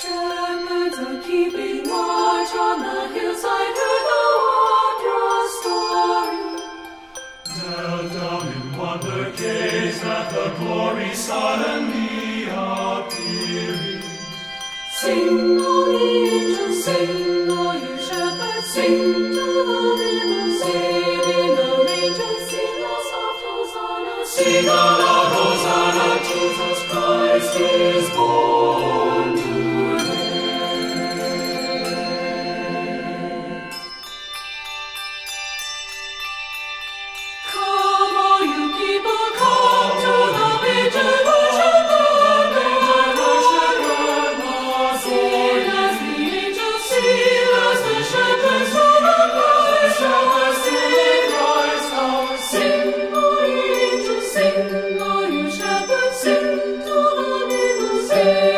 Shepherds are keeping watch on the hillside, heard the wondrous story. Knelt down in wonder, gazed at the glory suddenly appearing. Sing, all ye angels, sing, all you shepherds, sing to the little Savior, the manger, sing a soft Hosanna, sing a loud Hosanna, Jesus Christ is born today. Come, all you people, come to the manger, worship the manger, worship God, sing as the angels sing, as the shepherds to the Christ, shepherds to the Christ our sing, all ye angels, sing, all you shepherds, sing to the little Savior.